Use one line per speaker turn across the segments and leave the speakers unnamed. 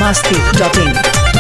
biharmasti.in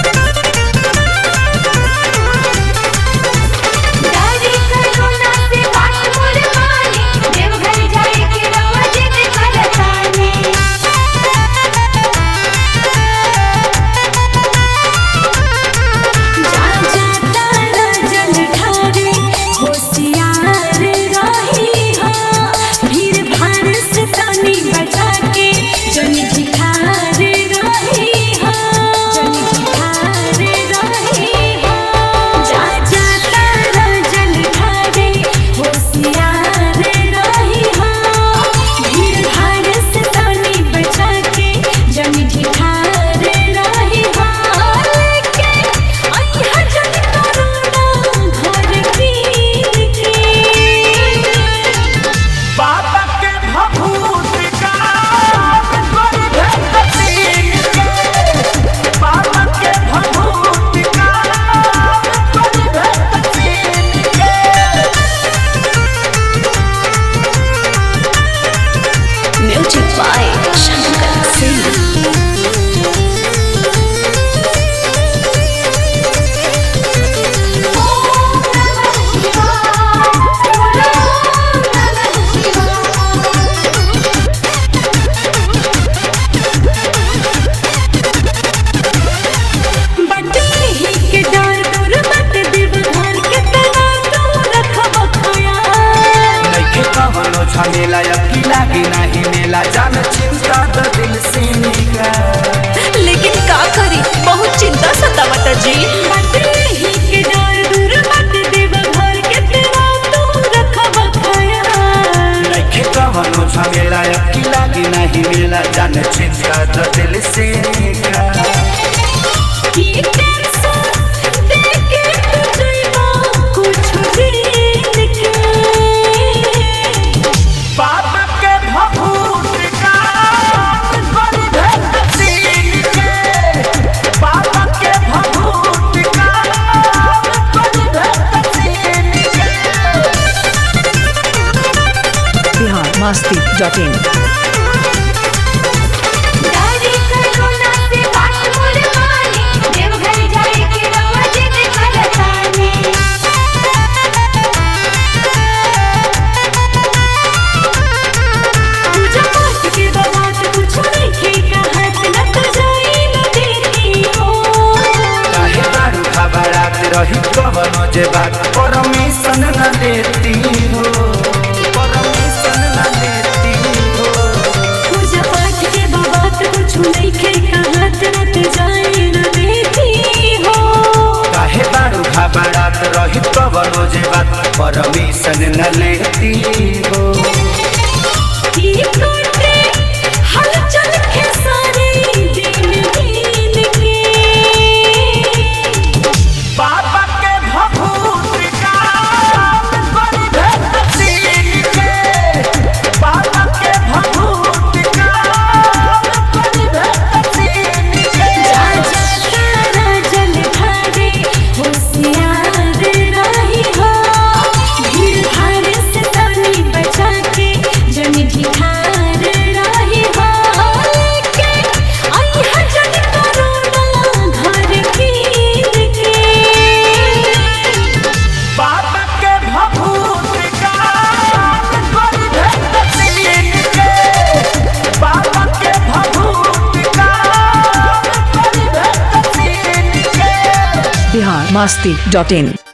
मेला अकेला के नहीं मेला जान चिंता तो दिल से निकाल।
लेकिन का करी बहुत चिंता सतावता जी।
झमेला अकेला के नहीं मेला जान चिंता तो दिल से निकाल।
biharmasti.in
रही कवनो जे बात परमिशन न देती हो, परमिशन न देती हो।
पूजा पाठ के बात कुछ नहीं के कहत रत जाए न देती हो।
काहे बारू घबरात रही कवनो जे बात परमिशन न लेती हो।
हलचल के सारे दिन दिन के
बाबा के भभूत का बड़ी भक्ति के, बाबा के भभूत का बड़ी भक्ति के।
जल धारे होशियार रही हो, भीड़ भाड़ से तनी बचा के जन ढिठार रही हो। लेके अइहा जन करोना घर कीन के
बाबा के भभूत का बड़ी भक्ति के, बाबा के भभूत का बड़ी भक्ति के।
biharmasti.in